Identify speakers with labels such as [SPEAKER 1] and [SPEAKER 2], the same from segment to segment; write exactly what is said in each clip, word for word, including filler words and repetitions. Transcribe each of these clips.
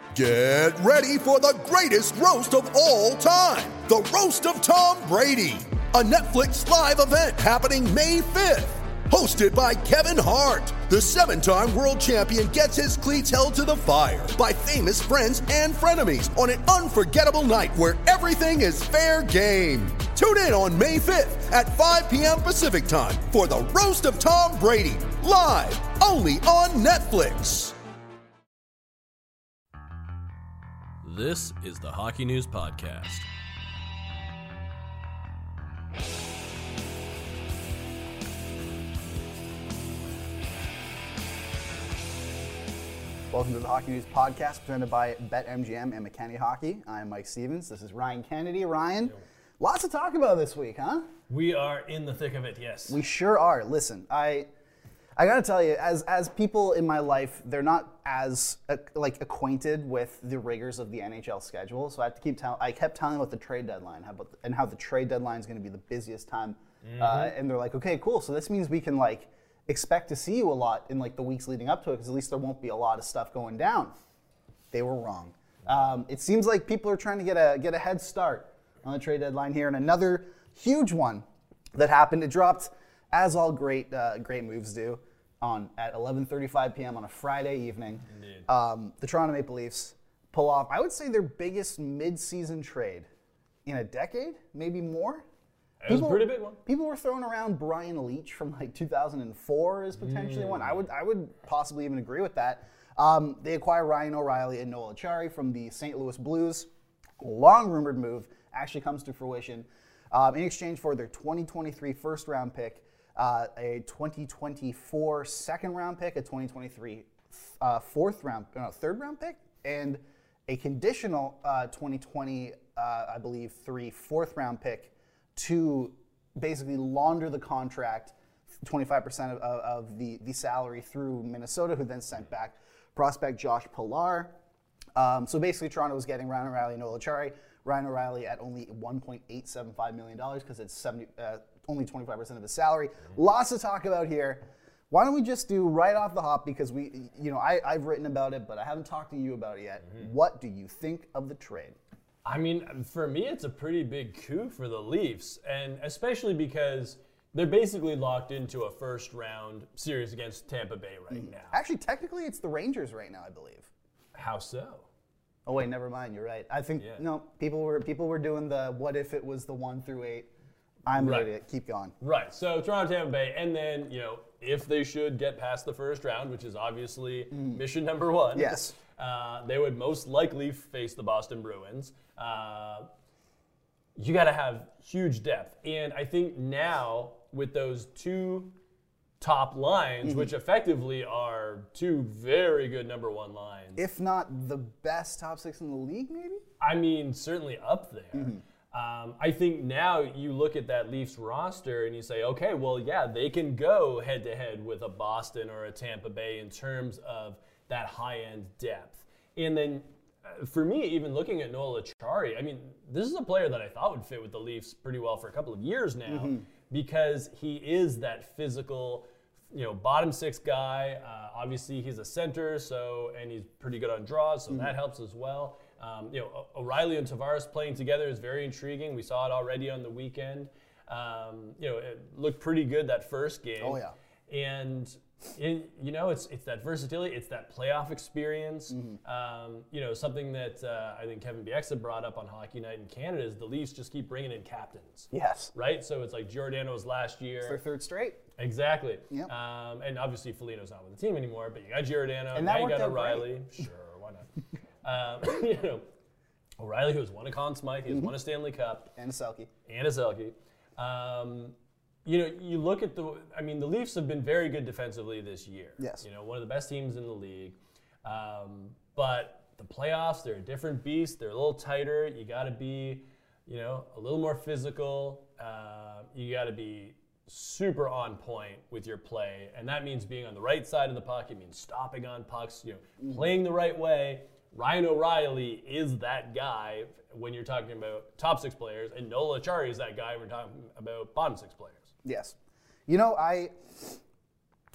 [SPEAKER 1] Get ready for the greatest roast of all time, the Roast of Tom Brady, a Netflix live event happening May fifth. Hosted by Kevin Hart, the seven-time world champion gets his cleats held to the fire by famous friends and frenemies on an unforgettable night where everything is fair game. Tune in on May fifth at five p.m. Pacific time for the Roast of Tom Brady, live only on Netflix.
[SPEAKER 2] This is the Hockey News Podcast.
[SPEAKER 3] Welcome to the Hockey News Podcast, presented by BetMGM and McKenney Hockey. I'm Mike Stevens. This is Ryan Kennedy. Ryan, lots to talk about this week, huh?
[SPEAKER 2] We are in the thick of it, yes.
[SPEAKER 3] We sure are. Listen, I I gotta tell you, as as people in my life, they're not as uh, like acquainted with the rigors of the N H L schedule. So I have to keep telling. I kept telling them about the trade deadline, how about and how the trade deadline is going to be the busiest time. Mm-hmm. Uh, and they're like, okay, cool. So this means we can like expect to see you a lot in like the weeks leading up to it, because at least there won't be a lot of stuff going down. They were wrong. Um, it seems like people are trying to get a get a head start on the trade deadline here, and another huge one that happened. It dropped, as all great uh, great moves do, on at eleven thirty-five p.m. on a Friday evening. Indeed. Um, the Toronto Maple Leafs pull off, I would say, their biggest mid-season trade in a decade, maybe more.
[SPEAKER 2] It was a pretty big one.
[SPEAKER 3] People were throwing around Brian Leetch from like two thousand four as potentially mm. one. I would I would possibly even agree with that. Um, they acquire Ryan O'Reilly and Noel Acciari from the Saint Louis Blues. Long rumored move actually comes to fruition um, in exchange for their twenty twenty-three first round pick, uh, a twenty twenty-four second round pick, a twenty twenty-three uh, fourth round, no, third round pick, and a conditional uh, twenty twenty, uh, I believe, three fourth round pick to basically launder the contract, twenty-five percent of, of the, the salary through Minnesota, who then sent back prospect Josh Pillar. Um, so basically, Toronto was getting Ryan O'Reilly and Noel Acciari. Ryan O'Reilly at only one point eight seven five million dollars because it's seventy, uh, only twenty-five percent of his salary. Mm-hmm. Lots to talk about here. Why don't we just do right off the hop, because we, you know, I, I've written about it, but I haven't talked to you about it yet. Mm-hmm. What do you think of the trade?
[SPEAKER 2] I mean, for me, it's a pretty big coup for the Leafs, and especially because they're basically locked into a first-round series against Tampa Bay right mm. now.
[SPEAKER 3] Actually, technically, it's the Rangers right now, I believe.
[SPEAKER 2] How so?
[SPEAKER 3] Oh wait, never mind. You're right. I think yeah. no. People were people were doing the what if it was the one through eight. I'm
[SPEAKER 2] right.
[SPEAKER 3] ready to keep going.
[SPEAKER 2] Right. So Toronto, Tampa Bay, and then you know if they should get past the first round, which is obviously mm. mission number one.
[SPEAKER 3] Yes.
[SPEAKER 2] Uh, they would most likely face the Boston Bruins. Uh, you got to have huge depth. And I think now with those two top lines, mm-hmm. which effectively are two very good number one lines.
[SPEAKER 3] If not the best top six in the league, maybe?
[SPEAKER 2] I mean, certainly up there. Mm-hmm. Um, I think now you look at that Leafs roster and you say, okay, well, yeah, they can go head-to-head with a Boston or a Tampa Bay in terms of that high-end depth. And then uh, for me, even looking at Noel Acciari, I mean, this is a player that I thought would fit with the Leafs pretty well for a couple of years now mm-hmm. because he is that physical, you know, bottom six guy. Uh, obviously, he's a center, so and he's pretty good on draws, so mm-hmm. that helps as well. Um, you know, O'Reilly and Tavares playing together is very intriguing. We saw it already on the weekend. Um, you know, it looked pretty good that first game.
[SPEAKER 3] Oh, yeah.
[SPEAKER 2] And It, you know, it's it's that versatility, it's that playoff experience. Mm-hmm. Um, you know, something that uh, I think Kevin Bieksa brought up on Hockey Night in Canada is the Leafs just keep bringing in captains.
[SPEAKER 3] Yes.
[SPEAKER 2] Right? So it's like Giordano's last year.
[SPEAKER 3] It's their third straight.
[SPEAKER 2] Exactly.
[SPEAKER 3] Yep.
[SPEAKER 2] Um, and obviously Foligno's not with the team anymore, but you got Giordano,
[SPEAKER 3] and
[SPEAKER 2] now
[SPEAKER 3] that
[SPEAKER 2] you got
[SPEAKER 3] out
[SPEAKER 2] O'Reilly. Sure, why not? um, you know, O'Reilly, who has won a Conn Smythe, he has mm-hmm. won a Stanley Cup.
[SPEAKER 3] And a Selke.
[SPEAKER 2] And a Selke. Um, You know, you look at the, I mean, the Leafs have been very good defensively this year.
[SPEAKER 3] Yes.
[SPEAKER 2] You know, one of the best teams in the league. Um, but the playoffs, they're a different beast. They're a little tighter. You got to be, you know, a little more physical. Uh, you got to be super on point with your play. And that means being on the right side of the puck. It means stopping on pucks, you know, mm-hmm. playing the right way. Ryan O'Reilly is that guy when you're talking about top six players, and Noel Acciari is that guy when we're talking about bottom six players.
[SPEAKER 3] Yes. You know, I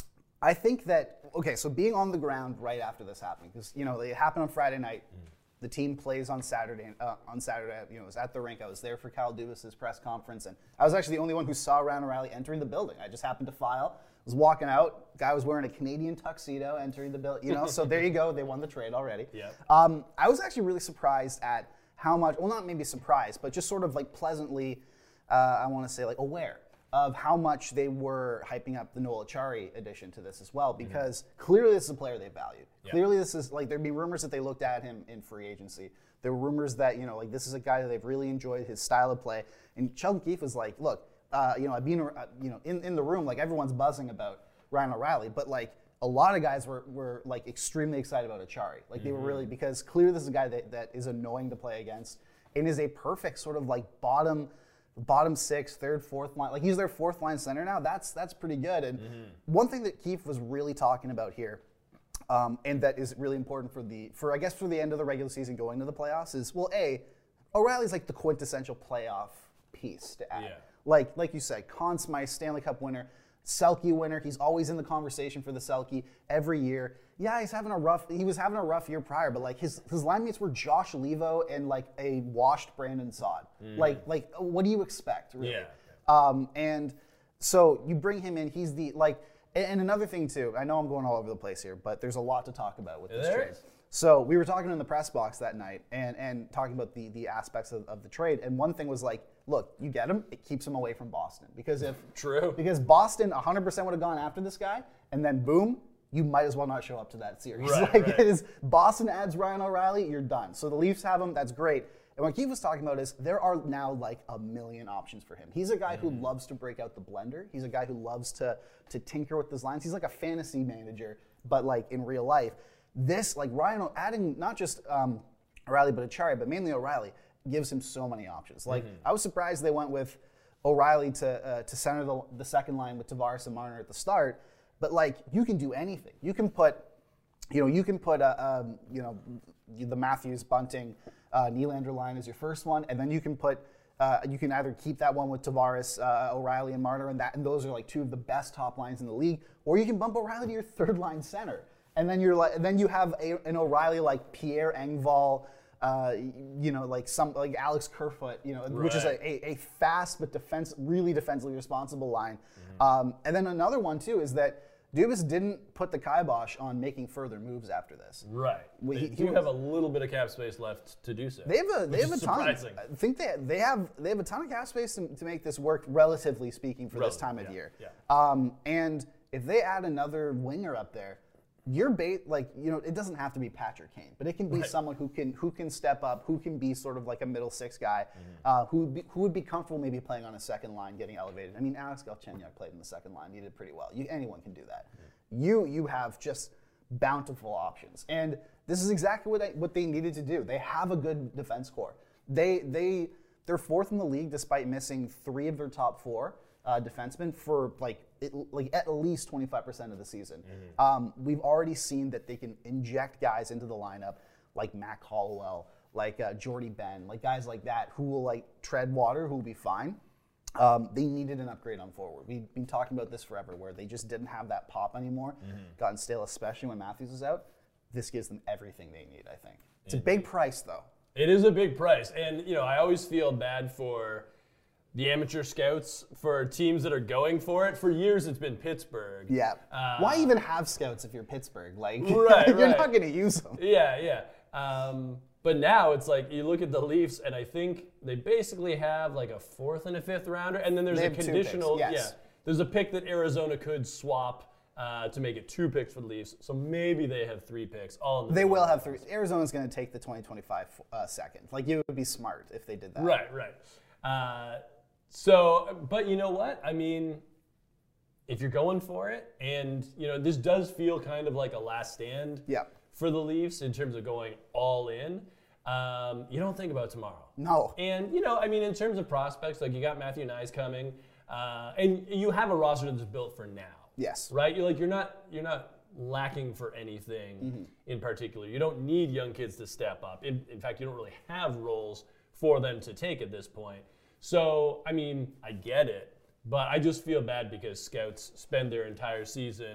[SPEAKER 3] I think that, okay, so being on the ground right after this happened, because, you know, it happened on Friday night. Mm. The team plays on Saturday. Uh, on Saturday, you know, I was at the rink. I was there for Kyle Dubas's press conference, and I was actually the only one who saw Ryan O'Reilly entering the building. I just happened to file. Was walking out. Guy was wearing a Canadian tuxedo entering the building. You know, so there you go. They won the trade already.
[SPEAKER 2] Yeah.
[SPEAKER 3] Um, I was actually really surprised at how much. Well, not maybe surprised, but just sort of like pleasantly, uh, I want to say like aware of how much they were hyping up the Noel Acciari addition to this as well, because mm-hmm. clearly this is a player they valued. Yeah. Clearly this is, like, there'd be rumors that they looked at him in free agency. There were rumors that, you know, like, this is a guy that they've really enjoyed his style of play. And Sheldon Keefe was like, look, uh, you know, I've been, uh, you know, in, in the room, like, everyone's buzzing about Ryan O'Reilly, but, like, a lot of guys were, were like, extremely excited about Acciari. Like, mm-hmm. they were really, because clearly this is a guy that, that is annoying to play against and is a perfect sort of, like, bottom... bottom six, third, fourth line. Like, he's their fourth line center now. That's that's pretty good. And mm-hmm. one thing that Keefe was really talking about here, um, and that is really important for the for I guess for the end of the regular season going to the playoffs is, well, A, O'Reilly's like the quintessential playoff piece to add.
[SPEAKER 2] Yeah.
[SPEAKER 3] Like like you said, Conn Smythe, Stanley Cup winner, Selke winner. He's always in the conversation for the Selke every year. Yeah, he's having a rough. He was having a rough year prior, but like his his line mates were Josh Levo and like a washed Brandon Saad. Mm. Like like what do you expect, really?
[SPEAKER 2] Yeah.
[SPEAKER 3] Um, and so you bring him in. He's the like. And another thing too. I know I'm going all over the place here, but there's a lot to talk about with this
[SPEAKER 2] there
[SPEAKER 3] trade. So we were talking in the press box that night and, and talking about the, the aspects of, of the trade. And one thing was like, look, you get him, it keeps him away from Boston. Because if
[SPEAKER 2] True.
[SPEAKER 3] Because Boston one hundred percent would have gone after this guy, and then boom, you might as well not show up to that series.
[SPEAKER 2] Right,
[SPEAKER 3] like
[SPEAKER 2] right.
[SPEAKER 3] it is Boston adds Ryan O'Reilly, you're done. So the Leafs have him, that's great. And what Keefe was talking about is there are now like a million options for him. He's a guy mm. who loves to break out the blender. He's a guy who loves to to tinker with his lines. He's like a fantasy manager, but like in real life. This, like Ryan, adding not just um, O'Reilly, but Acciari, but mainly O'Reilly, gives him so many options. Like, mm-hmm. I was surprised they went with O'Reilly to uh, to center the, the second line with Tavares and Marner at the start, but like, you can do anything. You can put, you know, you can put, a, um, you know, the Matthews, Bunting, uh, Nylander line as your first one, and then you can put, uh, you can either keep that one with Tavares, uh, O'Reilly, and Marner, and that, and those are like two of the best top lines in the league, or you can bump O'Reilly to your third line center. And then you're like, then you have a, an O'Reilly like Pierre Engvall, uh, you know, like some like Alex Kerfoot, you know, right. which is a, a, a fast but defense, really defensively responsible line. Mm-hmm. Um, and then another one too is that Dubas didn't put the kibosh on making further moves after this.
[SPEAKER 2] Right.
[SPEAKER 3] Well,
[SPEAKER 2] they
[SPEAKER 3] he,
[SPEAKER 2] do
[SPEAKER 3] he
[SPEAKER 2] have a little bit of cap space left to do so.
[SPEAKER 3] They have a they have a ton.
[SPEAKER 2] Surprising.
[SPEAKER 3] I think they they have they have a ton of cap space to, to make this work, relatively speaking, for
[SPEAKER 2] Relative,
[SPEAKER 3] this time of
[SPEAKER 2] yeah,
[SPEAKER 3] year.
[SPEAKER 2] Yeah.
[SPEAKER 3] Um, and if they add another winger up there, you're bait like you know it doesn't have to be Patrick Kane, but it can be
[SPEAKER 2] right.
[SPEAKER 3] someone who can who can step up, who can be sort of like a middle six guy, mm-hmm. uh, who would be, who would be comfortable maybe playing on a second line, getting elevated. I mean, Alex Galchenyuk played in the second line; he did pretty well. You, anyone can do that. Mm-hmm. You you have just bountiful options, and this is exactly what I, what they needed to do. They have a good defense core. They they they're fourth in the league despite missing three of their top four uh, defensemen for like. It, like at least twenty-five percent of the season. Mm-hmm. Um, we've already seen that they can inject guys into the lineup like Mac Hollowell, like uh, Jordy Ben, like guys like that who will like tread water, who will be fine. Um, they needed an upgrade on forward. We've been talking about this forever where they just didn't have that pop anymore, mm-hmm. gotten stale, especially when Matthews is out. This gives them everything they need, I think. It's mm-hmm. a big price though.
[SPEAKER 2] It is a big price. And, you know, I always feel bad for the amateur scouts, for teams that are going for it. For years, it's been Pittsburgh.
[SPEAKER 3] Yeah.
[SPEAKER 2] Uh,
[SPEAKER 3] Why even have scouts if you're Pittsburgh? Like,
[SPEAKER 2] right,
[SPEAKER 3] you're
[SPEAKER 2] right.
[SPEAKER 3] not going to use them.
[SPEAKER 2] Yeah, yeah. Um, but now it's like you look at the Leafs, and I think they basically have like a fourth and a fifth rounder, and then there's
[SPEAKER 3] They
[SPEAKER 2] a
[SPEAKER 3] have two
[SPEAKER 2] conditional.
[SPEAKER 3] picks, yes.
[SPEAKER 2] Yeah, there's a pick that Arizona could swap uh, to make it two picks for the Leafs. So maybe they have three picks. All in the
[SPEAKER 3] They will have three. Arizona's going to take the twenty twenty-five uh, second. Like, it would be smart if they did that.
[SPEAKER 2] Right, right. Uh, So, but you know what? I mean, if you're going for it, and, you know, this does feel kind of like a last stand
[SPEAKER 3] yeah.
[SPEAKER 2] for the Leafs in terms of going all in, um, you don't think about tomorrow.
[SPEAKER 3] No.
[SPEAKER 2] And, you know, I mean, in terms of prospects, like you got Matthew Nyes coming, uh, and you have a roster that's built for now.
[SPEAKER 3] Yes.
[SPEAKER 2] Right? You're like, you're not, you're not lacking for anything mm-hmm. in particular. You don't need young kids to step up. In, in fact, you don't really have roles for them to take at this point. So, I mean, I get it, but I just feel bad because scouts spend their entire season,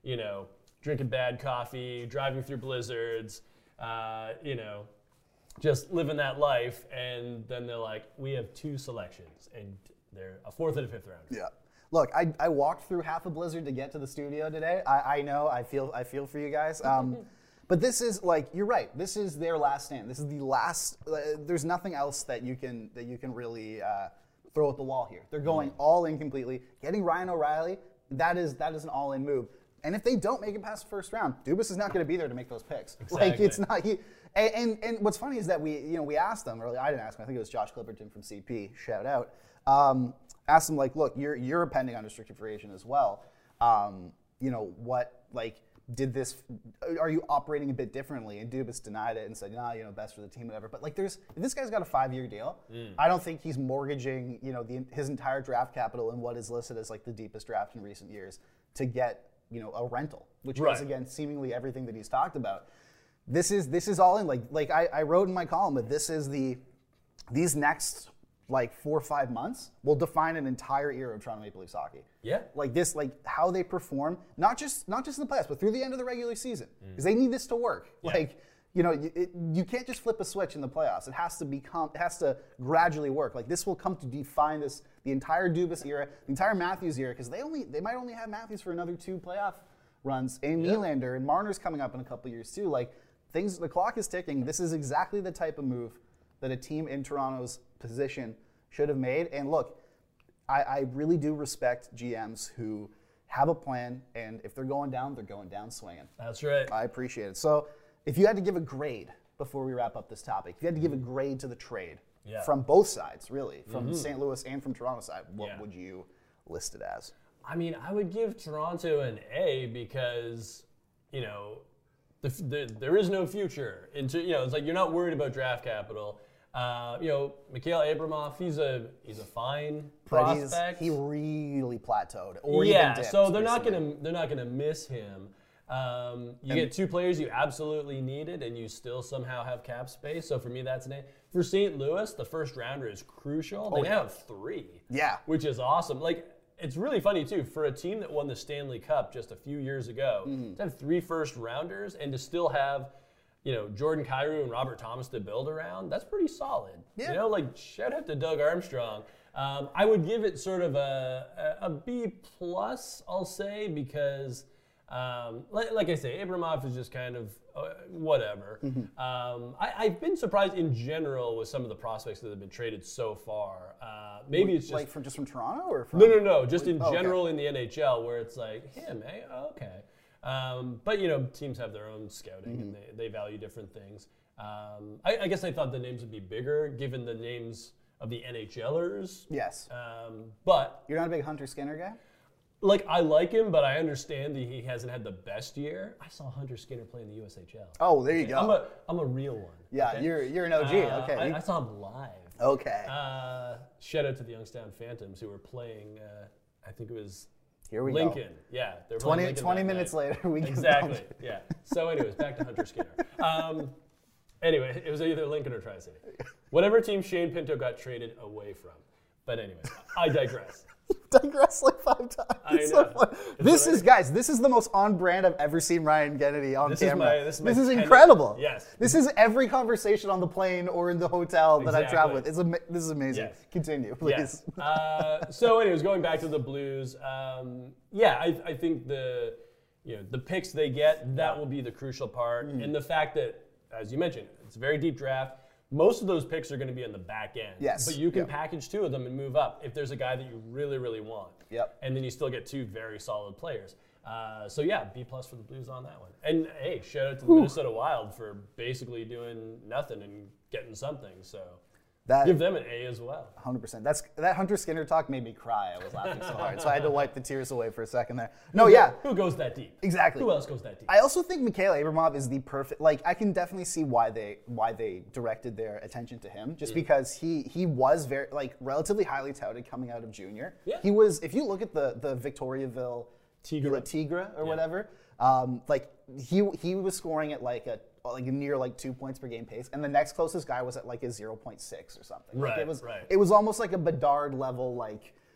[SPEAKER 2] you know, drinking bad coffee, driving through blizzards, uh, you know, just living that life. And then they're like, we have two selections, and they're a fourth and a fifth round.
[SPEAKER 3] Yeah. Look, I, I walked through half a blizzard to get to the studio today. I, I know, I feel I feel for you guys. Um, but this is like, you're right. This is their last stand. This is the last. Uh, there's nothing else that you can that you can really uh, throw at the wall here. They're going all in completely. Getting Ryan O'Reilly, that is that is an all in move. And if they don't make it past the first round, Dubas is not going to be there to make those picks.
[SPEAKER 2] Exactly.
[SPEAKER 3] Like it's not. He, and, and and what's funny is that we you know we asked them, or I didn't ask him. I think it was Josh Clipperton from C P. Shout out. Um, asked him like, look, you're you're a pending unrestricted free agent as well. Um, you know what? Like, did this? Are you operating a bit differently? And Dubas denied it and said, nah, you know, best for the team, whatever. But like, there's if this guy's got a five-year deal. Mm. I don't think he's mortgaging you know the, his entire draft capital in what is listed as like the deepest draft in recent years to get you know a rental, which
[SPEAKER 2] right.
[SPEAKER 3] is again seemingly everything that he's talked about. This is this is all in. Like like I, I wrote in my column that this is the these next. like four or five months will define an entire era of Toronto Maple Leafs hockey.
[SPEAKER 2] Yeah.
[SPEAKER 3] Like this, like how they perform, not just not just in the playoffs, but through the end of the regular season, because mm. they need this to work.
[SPEAKER 2] Yeah.
[SPEAKER 3] Like, you know, you, it, you can't just flip a switch in the playoffs. It has to become, it has to gradually work. Like this will come to define this, the entire Dubas era, the entire Matthews era, because they only, they might only have Matthews for another two playoff runs, and yeah. Nylander and Marner's coming up in a couple years too. Like things, the clock is ticking. This is exactly the type of move that a team in Toronto's position should have made. And look, I, I really do respect G Ms who have a plan, and if they're going down, they're going down swinging.
[SPEAKER 2] That's right.
[SPEAKER 3] I appreciate it. So if you had to give a grade before we wrap up this topic, if you had to give a grade to the trade
[SPEAKER 2] yeah.
[SPEAKER 3] from both sides, really, from
[SPEAKER 2] mm-hmm.
[SPEAKER 3] Saint Louis and from Toronto side, what
[SPEAKER 2] yeah.
[SPEAKER 3] would you list it as?
[SPEAKER 2] I mean, I would give Toronto an A because, you know, the, the, there is no future. Into you know, it's like you're not worried about draft capital. Uh, you know, Mikhail Abramov, he's a he's a fine
[SPEAKER 3] but
[SPEAKER 2] prospect.
[SPEAKER 3] He really plateaued, or
[SPEAKER 2] yeah,
[SPEAKER 3] even dipped,
[SPEAKER 2] so they're
[SPEAKER 3] recently.
[SPEAKER 2] not gonna they're not gonna miss him. Um, you
[SPEAKER 3] And-
[SPEAKER 2] get two players you absolutely needed, and you still somehow have cap space. So for me, that's an A. For Saint Louis, the first rounder is crucial. They
[SPEAKER 3] Oh,
[SPEAKER 2] now
[SPEAKER 3] yeah.
[SPEAKER 2] have three,
[SPEAKER 3] Yeah.
[SPEAKER 2] which is awesome. Like. It's really funny, too, for a team that won the Stanley Cup just a few years ago,
[SPEAKER 3] Mm-hmm.
[SPEAKER 2] to have three first-rounders and to still have, you know, Jordan Kyrou and Robert Thomas to build around, that's pretty solid.
[SPEAKER 3] Yeah.
[SPEAKER 2] You know, like, shout out to Doug Armstrong. Um, I would give it sort of a, a, a B plus, I'll say, because, um, like, like I say, Abramov is just kind of uh, whatever.
[SPEAKER 3] Mm-hmm.
[SPEAKER 2] Um, I, I've been surprised in general with some of the prospects that have been traded so far. Uh, maybe it's just...
[SPEAKER 3] like from just from Toronto or from
[SPEAKER 2] No, no, no. Just in
[SPEAKER 3] Oh, okay.
[SPEAKER 2] general in the N H L, where it's like him, eh? Oh, okay. Um, but you know, teams have their own scouting,
[SPEAKER 3] Mm-hmm.
[SPEAKER 2] and they, they value different things. Um, I, I guess I thought the names would be bigger, given the names of the NHLers.
[SPEAKER 3] Yes.
[SPEAKER 2] Um, but
[SPEAKER 3] You're not a big Hunter Skinner guy?
[SPEAKER 2] like, I like him, but I understand that he hasn't had the best year. I saw Hunter Skinner play in the U S H L.
[SPEAKER 3] Oh, there you go.
[SPEAKER 2] I'm a I'm a real one.
[SPEAKER 3] yeah,
[SPEAKER 2] okay?
[SPEAKER 3] you're you're an O G.
[SPEAKER 2] Uh,
[SPEAKER 3] okay.
[SPEAKER 2] I,
[SPEAKER 3] you-
[SPEAKER 2] I saw him live.
[SPEAKER 3] okay.
[SPEAKER 2] Uh, shout out to the Youngstown Phantoms who were playing. Uh, I think it was
[SPEAKER 3] Here we
[SPEAKER 2] Lincoln.
[SPEAKER 3] go.
[SPEAKER 2] Yeah, they're playing
[SPEAKER 3] twenty,
[SPEAKER 2] Lincoln
[SPEAKER 3] twenty
[SPEAKER 2] that
[SPEAKER 3] minutes
[SPEAKER 2] night.
[SPEAKER 3] later, we get
[SPEAKER 2] Exactly. Yeah. So, anyways, back to Hunter Skinner. Um, anyway, it was either Lincoln or Tri-City. Whatever team Shane Pinto got traded away from. But anyway, I digress.
[SPEAKER 3] digress like five times.
[SPEAKER 2] I
[SPEAKER 3] It's so
[SPEAKER 2] know.
[SPEAKER 3] fun.
[SPEAKER 2] It's
[SPEAKER 3] This
[SPEAKER 2] what I
[SPEAKER 3] is, guys, this is the most on brand I've ever seen Ryan Kennedy on
[SPEAKER 2] This is
[SPEAKER 3] camera.
[SPEAKER 2] my- this is my ten-
[SPEAKER 3] incredible.
[SPEAKER 2] Yes.
[SPEAKER 3] This is every conversation on the plane or in the hotel that I travel
[SPEAKER 2] Exactly.
[SPEAKER 3] with. It's ama- this is amazing.
[SPEAKER 2] Yes.
[SPEAKER 3] Continue, please.
[SPEAKER 2] Yes. Uh, so, anyways, going back to the Blues, um, yeah, I, I think the you know the picks they get, that will be the crucial part,
[SPEAKER 3] Mm.
[SPEAKER 2] and the fact that, as you mentioned, it's a very deep draft. Most of those picks are going to be on the back end.
[SPEAKER 3] Yes.
[SPEAKER 2] But you can
[SPEAKER 3] Yep.
[SPEAKER 2] package two of them and move up if there's a guy that you really, really want.
[SPEAKER 3] Yep.
[SPEAKER 2] And then you still get two very solid players. Uh, so yeah, B plus for the Blues on that one. And hey, shout out to the Minnesota Wild for basically doing nothing and getting something. So
[SPEAKER 3] That
[SPEAKER 2] give them an A as well.
[SPEAKER 3] one hundred percent. That's that Hunter Skinner talk made me cry. I was laughing so hard, so I had to wipe the tears away for a second there. No, yeah,
[SPEAKER 2] Who goes that deep?
[SPEAKER 3] exactly.
[SPEAKER 2] Who else goes that deep?
[SPEAKER 3] I also think Mikhail Abramov is the perfect. Like, I can definitely see why they why they directed their attention to him, just because he he was very like relatively highly touted coming out of junior.
[SPEAKER 2] Yeah.
[SPEAKER 3] He was. If you look at the the Victoriaville
[SPEAKER 2] Tigra.
[SPEAKER 3] Tigra or whatever, um, like he he was scoring at like a like near like two points per game pace, and the next closest guy was at like a zero point six or something. Like,
[SPEAKER 2] Right,
[SPEAKER 3] it was
[SPEAKER 2] right.
[SPEAKER 3] it was almost like a Bedard level like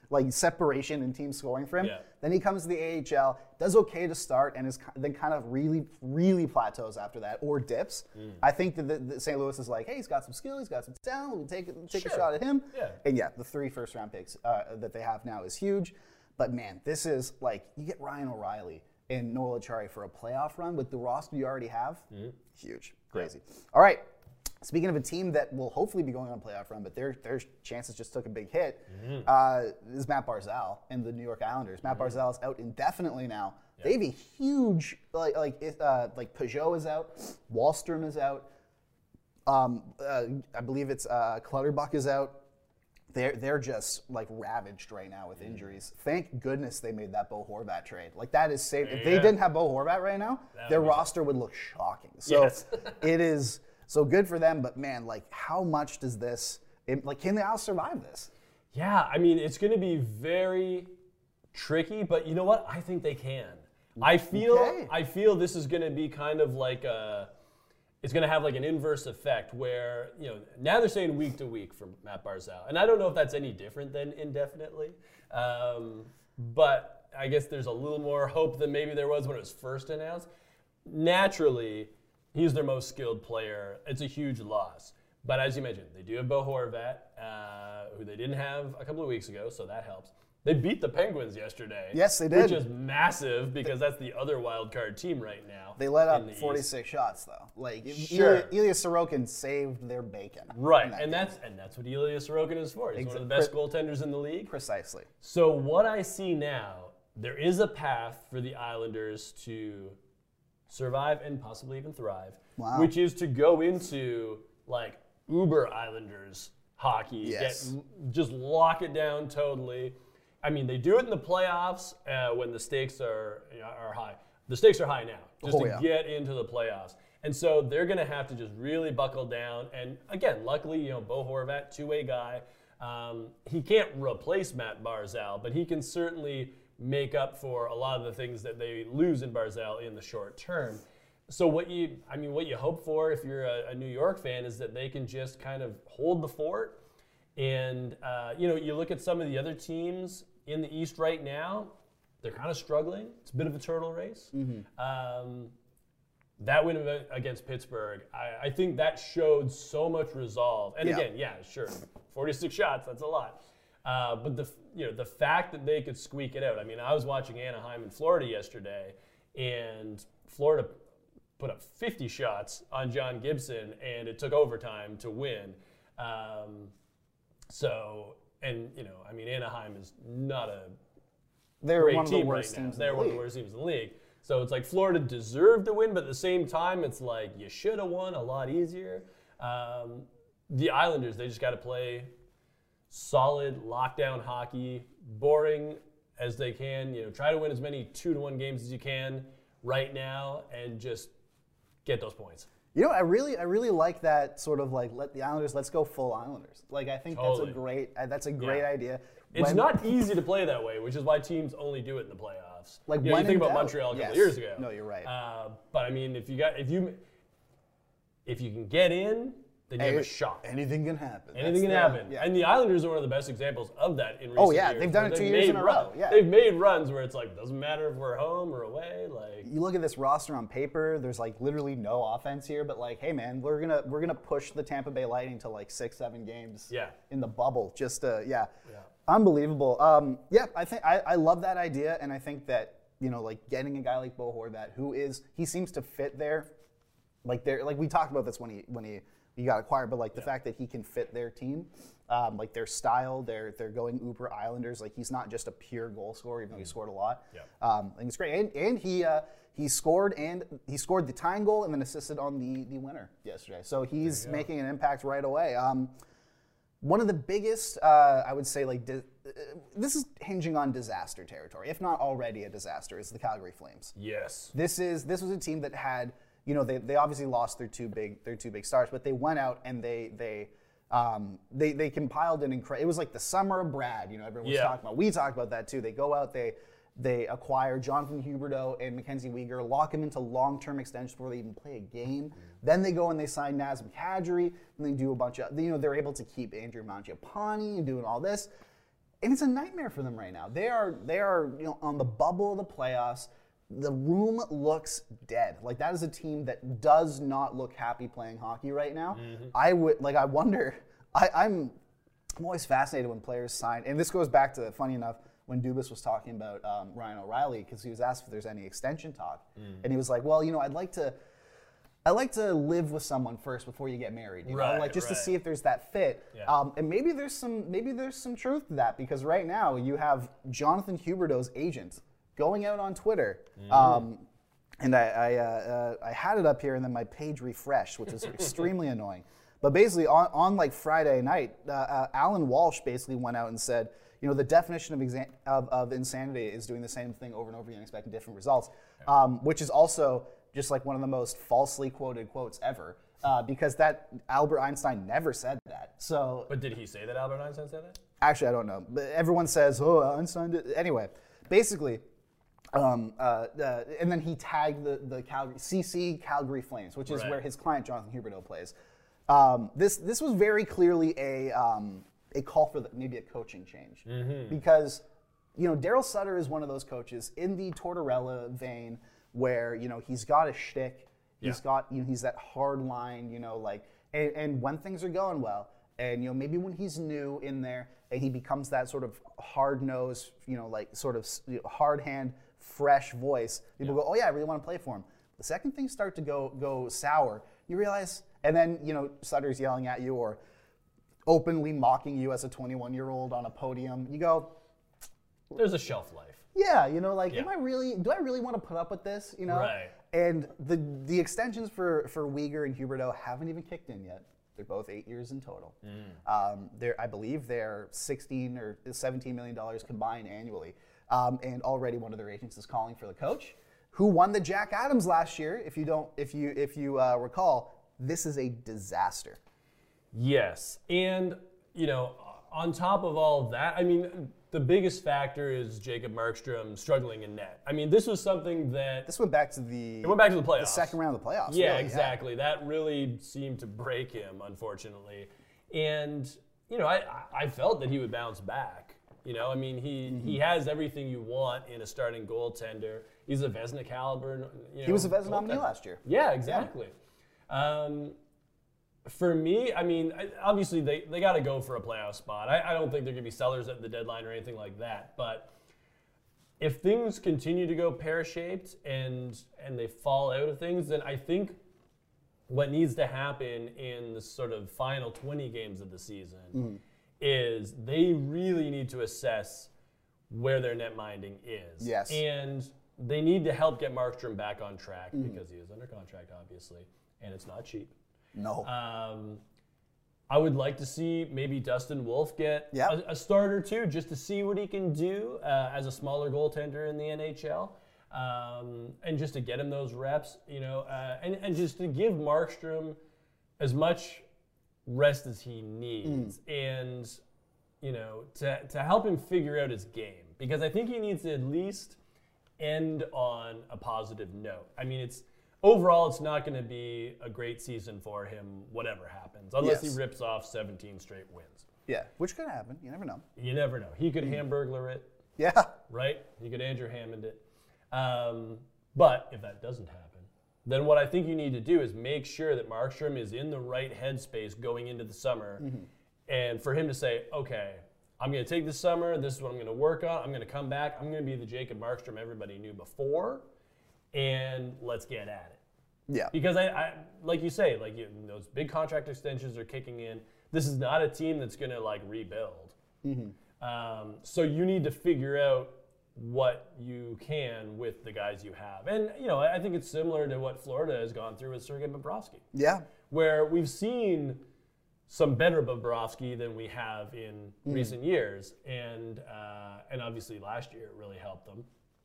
[SPEAKER 3] like separation in team scoring for him.
[SPEAKER 2] Yeah.
[SPEAKER 3] Then he comes to the A H L, does okay to start, and is ki- then kind of really, really plateaus after that, or dips. Mm. I think that the, the Saint Louis is like, hey, he's got some skill, he's got some talent, we'll take take
[SPEAKER 2] Sure.
[SPEAKER 3] a shot at him.
[SPEAKER 2] Yeah.
[SPEAKER 3] And yeah, the three first round picks uh, that they have now is huge. But man, this is like, you get Ryan O'Reilly and Noel Acciari for a playoff run with the roster you already have. Mm. Huge, crazy. Yeah. All right. Speaking of a team that will hopefully be going on a playoff run, but their their chances just took a big hit, mm-hmm. uh, is Matt Barzal and the New York Islanders. Matt mm-hmm. Barzal is out indefinitely now. Yep. They have a huge, like like uh, like Peugeot is out, Wallstrom is out, um, uh, I believe it's uh, Clutterbuck is out. They're they're just like ravaged right now with injuries. Thank goodness they made that Bo Horvat trade. Like that is safe. If they
[SPEAKER 2] Yeah.
[SPEAKER 3] didn't have Bo Horvat right now,
[SPEAKER 2] That
[SPEAKER 3] their
[SPEAKER 2] would be
[SPEAKER 3] roster would look shocking. So
[SPEAKER 2] Yes.
[SPEAKER 3] it is. So good for them, but man, like how much does this, it, like can the Isles survive this?
[SPEAKER 2] Yeah, I mean, it's going to be very tricky, but you know what? I think they can. I feel
[SPEAKER 3] Okay.
[SPEAKER 2] I feel this is going to be kind of like a, it's going to have like an inverse effect where, you know, now they're saying week to week for Matt Barzal. And I don't know if that's any different than indefinitely. Um, but I guess there's a little more hope than maybe there was when it was first announced. Naturally, he's their most skilled player. It's a huge loss. But as you mentioned, they do have Bo Horvat, uh, who they didn't have a couple of weeks ago, so that helps. They beat the Penguins yesterday.
[SPEAKER 3] Yes, they did.
[SPEAKER 2] Which is massive because that's the other wild card team right now.
[SPEAKER 3] They let
[SPEAKER 2] in
[SPEAKER 3] up
[SPEAKER 2] the East.
[SPEAKER 3] forty-six shots though. Like
[SPEAKER 2] Sure.
[SPEAKER 3] Ilya, Ilya Sorokin saved their bacon.
[SPEAKER 2] Right,
[SPEAKER 3] in that
[SPEAKER 2] and
[SPEAKER 3] game.
[SPEAKER 2] that's and that's what Ilya Sorokin is for. He's
[SPEAKER 3] Exa-
[SPEAKER 2] one of the best
[SPEAKER 3] pre-
[SPEAKER 2] goaltenders in the league.
[SPEAKER 3] Precisely.
[SPEAKER 2] So what I see now, there is a path for the Islanders to survive and possibly even thrive,
[SPEAKER 3] Wow.
[SPEAKER 2] which is to go into like Uber Islanders hockey,
[SPEAKER 3] Yes.
[SPEAKER 2] get, just lock it down totally. I mean, they do it in the playoffs uh, when the stakes are you know, are high. The stakes are high now, just
[SPEAKER 3] Oh,
[SPEAKER 2] to
[SPEAKER 3] yeah.
[SPEAKER 2] get into the playoffs. And so they're going to have to just really buckle down. And again, luckily, you know, Bo Horvat, two-way guy. Um, he can't replace Matt Barzal, but he can certainly make up for a lot of the things that they lose in Barzal in the short term. So what you, I mean, what you hope for if you're a, a New York fan is that they can just kind of hold the fort. And, uh, you know, you look at some of the other teams in the East right now, they're kind of struggling. It's a bit of a turtle race. Mm-hmm. Um, that win against Pittsburgh, I, I think that showed so much resolve. And
[SPEAKER 3] Yeah.
[SPEAKER 2] again, yeah, sure, forty-six shots, that's a lot. Uh, but the you know the fact that they could squeak it out. I mean, I was watching Anaheim and Florida yesterday, and Florida put up fifty shots on John Gibson, and it took overtime to win. Um, so, and you know, I mean, Anaheim is not a
[SPEAKER 3] They're
[SPEAKER 2] great
[SPEAKER 3] one of the
[SPEAKER 2] team
[SPEAKER 3] worst
[SPEAKER 2] right now.
[SPEAKER 3] teams in
[SPEAKER 2] They're
[SPEAKER 3] the
[SPEAKER 2] one of
[SPEAKER 3] league.
[SPEAKER 2] the worst teams in the league. So it's like Florida deserved to win, but at the same time, it's like you should have won a lot easier. Um, the Islanders, they just got to play solid lockdown hockey, boring as they can. You know, try to win as many two to one games as you can right now, and just get those points.
[SPEAKER 3] You know, I really, I really like that sort of like let the Islanders, let's go full Islanders. Like I think
[SPEAKER 2] Totally.
[SPEAKER 3] that's a great, uh, that's a great
[SPEAKER 2] Yeah.
[SPEAKER 3] idea.
[SPEAKER 2] It's
[SPEAKER 3] When-
[SPEAKER 2] not easy to play that way, which is why teams only do it in the playoffs.
[SPEAKER 3] Like,
[SPEAKER 2] you, know,
[SPEAKER 3] when
[SPEAKER 2] you think
[SPEAKER 3] in
[SPEAKER 2] about
[SPEAKER 3] doubt.
[SPEAKER 2] Montreal a couple
[SPEAKER 3] Yes.
[SPEAKER 2] of years ago.
[SPEAKER 3] No, you're right.
[SPEAKER 2] Uh, but I mean, if you got if you if you can get in, then you have a shot.
[SPEAKER 3] Anything can happen.
[SPEAKER 2] Anything can
[SPEAKER 3] That's the-
[SPEAKER 2] happen.
[SPEAKER 3] yeah.
[SPEAKER 2] And the Islanders are one of the best examples of that in recent
[SPEAKER 3] Oh, yeah,
[SPEAKER 2] years.
[SPEAKER 3] they've done
[SPEAKER 2] where
[SPEAKER 3] it two
[SPEAKER 2] they've
[SPEAKER 3] years in
[SPEAKER 2] made
[SPEAKER 3] a row,
[SPEAKER 2] run-
[SPEAKER 3] yeah.
[SPEAKER 2] They've made runs where it's like, doesn't matter if we're home or away. Like,
[SPEAKER 3] You look at this roster on paper. There's like literally no offense here, but like, hey man, we're gonna we're gonna push the Tampa Bay Lightning to like six, seven games.
[SPEAKER 2] Yeah.
[SPEAKER 3] In the bubble, just uh, yeah.
[SPEAKER 2] Yeah.
[SPEAKER 3] Unbelievable. Um, yeah, I think I, I love that idea, and I think that you know, like getting a guy like Bo Horvat, who is he seems to fit there, like there, like we talked about this when he when he he got acquired, but like the fact that he can fit their team, um, like their style, they're they're going Uber Islanders. Like he's not just a pure goal scorer, even though he scored a lot.
[SPEAKER 2] Yeah.
[SPEAKER 3] Um, I think it's great, and and he uh, he scored and he scored the tying goal and then assisted on the the winner yesterday. So he's making an impact right away. Um, One of the biggest, uh, I would say, like di- uh, this is hinging on disaster territory, if not already a disaster, is the Calgary Flames.
[SPEAKER 2] yes.
[SPEAKER 3] This is this was a team that had, you know, they, they obviously lost their two big their two big stars, but they went out and they they um, they they compiled an incredible. It was like the summer of Brad, you know, everyone was
[SPEAKER 2] Yeah.
[SPEAKER 3] talking about. We talked about that too. They go out, they they acquire Jonathan Huberdeau and Mackenzie Weegar, lock him into long-term extensions before they even play a game. Then they go and they sign Nazem Kadri, and they do a bunch of, you know, they're able to keep Andrew Mangiapane and doing all this. and it's a nightmare for them right now. They are they are you know on the bubble of the playoffs. The room looks dead. Like that is a team that does not look happy playing hockey right now. Mm-hmm. I would like. I wonder. I, I'm I'm always fascinated when players sign, and this goes back to funny enough when Dubas was talking about um, Ryan O'Reilly because he was asked if there's any extension talk, mm. and he was like, "Well, you know, I'd like to." I like to live with someone first before you get married, you
[SPEAKER 2] right,
[SPEAKER 3] know, like just
[SPEAKER 2] right.
[SPEAKER 3] to see if there's that fit.
[SPEAKER 2] Yeah.
[SPEAKER 3] Um, and maybe there's some maybe there's some truth to that because right now you have Jonathan Huberdeau's agent going out on Twitter, mm. um, and I I, uh, uh, I had it up here and then my page refreshed, which is extremely annoying. But basically on, on like Friday night, uh, uh, Alan Walsh basically went out and said, you know, the definition of, exa- of of insanity is doing the same thing over and over again, expecting different results, yeah. um, which is also just like one of the most falsely quoted quotes ever, uh, because that Albert Einstein never said that. So,
[SPEAKER 2] but did he say that Albert Einstein said that?
[SPEAKER 3] Actually, I don't know. But everyone says, "Oh, Einstein did." Anyway, basically, um, uh, uh, and then he tagged the the Calgary C C Calgary Flames, which is
[SPEAKER 2] right.
[SPEAKER 3] where his client Jonathan Huberdeau plays. Um, this this was very clearly a um, a call for the, maybe a coaching change mm-hmm. because you know Daryl Sutter is one of those coaches in the Tortorella vein. Where you know he's got a shtick, he's yeah. got you know he's that hard line, you know like and, and when things are going well, and you know maybe when he's new in there and he becomes that sort of hard nosed, you know like sort of you know, hard hand, fresh voice, people yeah. go, oh yeah, I really want to play for him. The second things start to go go sour, you realize, and then you know Sutter's yelling at you or openly mocking you as a twenty-one year old on a podium. You go,
[SPEAKER 2] there's a shelf life.
[SPEAKER 3] Yeah, you know, like,
[SPEAKER 2] yeah.
[SPEAKER 3] am I really? Do I really want to put up with this? You know,
[SPEAKER 2] right.
[SPEAKER 3] And the the extensions for for Weegar and Huberdeau haven't even kicked in yet. They're both eight years in total. Mm. Um, they're, I believe, they're sixteen or seventeen million dollars combined annually. Um, and already one of their agents is calling for the coach, who won the Jack Adams last year. If you don't, if you if you uh, recall, this is a disaster.
[SPEAKER 2] Yes, and you know, on top of all of that, I mean. The biggest factor is Jacob Markstrom struggling in net. I mean, this was something that...
[SPEAKER 3] This went back to the...
[SPEAKER 2] It went back to the playoffs.
[SPEAKER 3] The second round of the playoffs.
[SPEAKER 2] Yeah,
[SPEAKER 3] really,
[SPEAKER 2] exactly.
[SPEAKER 3] Yeah.
[SPEAKER 2] That really seemed to break him, unfortunately. And, you know, I, I felt that he would bounce back. You know, I mean, he, mm-hmm. he has everything you want in a starting goaltender. He's a Vezina caliber. You know,
[SPEAKER 3] he was a Vezina nominee last year.
[SPEAKER 2] Yeah, exactly. Yeah. Um, For me, I mean, obviously they, they got to go for a playoff spot. I, I don't think they're going to be sellers at the deadline or anything like that. But if things continue to go pear-shaped and and they fall out of things, then I think what needs to happen in the sort of final twenty games of the season mm-hmm. is they really need to assess where their net minding is.
[SPEAKER 3] Yes.
[SPEAKER 2] And they need to help get Markstrom back on track mm-hmm. because he is under contract, obviously, and it's not cheap.
[SPEAKER 3] No.
[SPEAKER 2] Um, I would like to see maybe Dustin Wolf get
[SPEAKER 3] yep.
[SPEAKER 2] a, a start or two just to see what he can do uh, as a smaller goaltender in the N H L, um, and just to get him those reps, you know, uh, and, and just to give Markstrom as much rest as he needs, mm. and you know, to to help him figure out his game, because I think he needs to at least end on a positive note. I mean, it's. Overall, it's not going to be a great season for him, whatever happens, unless yes. he rips off seventeen straight wins.
[SPEAKER 3] Yeah, which could happen. You never know.
[SPEAKER 2] You never know. He could mm-hmm. Hamburglar it.
[SPEAKER 3] Yeah.
[SPEAKER 2] Right? He could Andrew Hammond it. Um, but if that doesn't happen, then what I think you need to do is make sure that Markstrom is in the right headspace going into the summer, mm-hmm. and for him to say, okay, I'm going to take this summer, this is what I'm going to work on, I'm going to come back, I'm going to be the Jacob Markstrom everybody knew before, and let's get at it.
[SPEAKER 3] Yeah.
[SPEAKER 2] Because I, I like you say, like you, those big contract extensions are kicking in. This is not a team that's going to like rebuild. Mm-hmm. Um, so you need to figure out what you can with the guys you have. And, you know, I think it's similar to what Florida has gone through with Sergei Bobrovsky.
[SPEAKER 3] Yeah.
[SPEAKER 2] Where we've seen some better Bobrovsky than we have in mm. recent years. And, uh, and obviously last year it really helped them.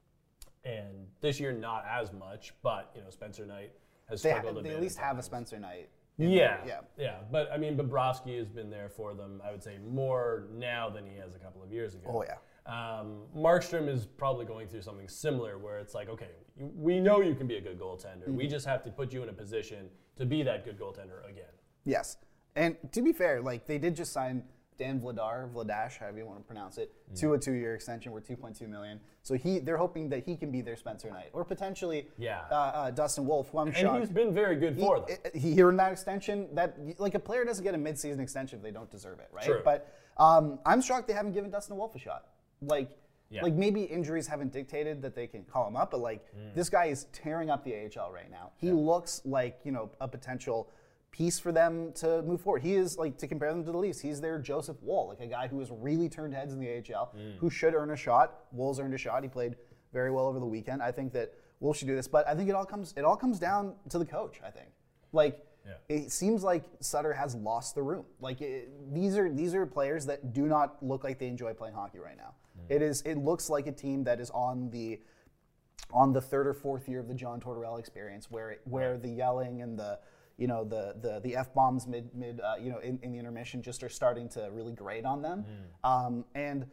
[SPEAKER 2] And this year, not as much, but, you know, Spencer Knight has
[SPEAKER 3] they
[SPEAKER 2] struggled
[SPEAKER 3] ha-
[SPEAKER 2] a
[SPEAKER 3] they
[SPEAKER 2] bit.
[SPEAKER 3] They at least have a Spencer Knight.
[SPEAKER 2] Yeah,
[SPEAKER 3] yeah,
[SPEAKER 2] yeah. But, I mean, Bobrovsky has been there for them, I would say, more now than he has a couple of years ago.
[SPEAKER 3] Oh, yeah.
[SPEAKER 2] Um, Markstrom is probably going through something similar where it's like, okay, you, we know you can be a good goaltender. Mm-hmm. We just have to put you in a position to be that good goaltender again.
[SPEAKER 3] Yes. And to be fair, like, they did just sign Dan Vladar, Vladash, however you want to pronounce it, mm. to a two-year extension worth two point two million dollars. So he, they're hoping that he can be their Spencer Knight, or potentially
[SPEAKER 2] yeah.
[SPEAKER 3] uh, uh, Dustin Wolf, who I'm
[SPEAKER 2] and
[SPEAKER 3] shocked.
[SPEAKER 2] And he's been very good for them.
[SPEAKER 3] He, he earned that extension. That like a player doesn't get a mid-season extension if they don't deserve it, right?
[SPEAKER 2] True.
[SPEAKER 3] But um, I'm shocked they haven't given Dustin Wolf a shot. Like,
[SPEAKER 2] yeah.
[SPEAKER 3] like maybe injuries haven't dictated that they can call him up, but like mm. this guy is tearing up the A H L right now. He yeah. looks like, you know, a potential piece for them to move forward. He is, like, to compare them to the Leafs, he's their Joseph Woll, like a guy who has really turned heads in the A H L, mm. who should earn a shot. Woll's earned a shot. He played very well over the weekend. I think that Woll should do this, but I think it all comes it all comes down to the coach, I think. Like, yeah. it seems like Sutter has lost the room. Like, it, these are these are players that do not look like they enjoy playing hockey right now. Mm. It is it looks like a team that is on the on the third or fourth year of the John Tortorella experience, where it, where right. the yelling and the you know the the the f bombs mid mid uh, you know in, in the intermission just are starting to really grate on them, mm. um, and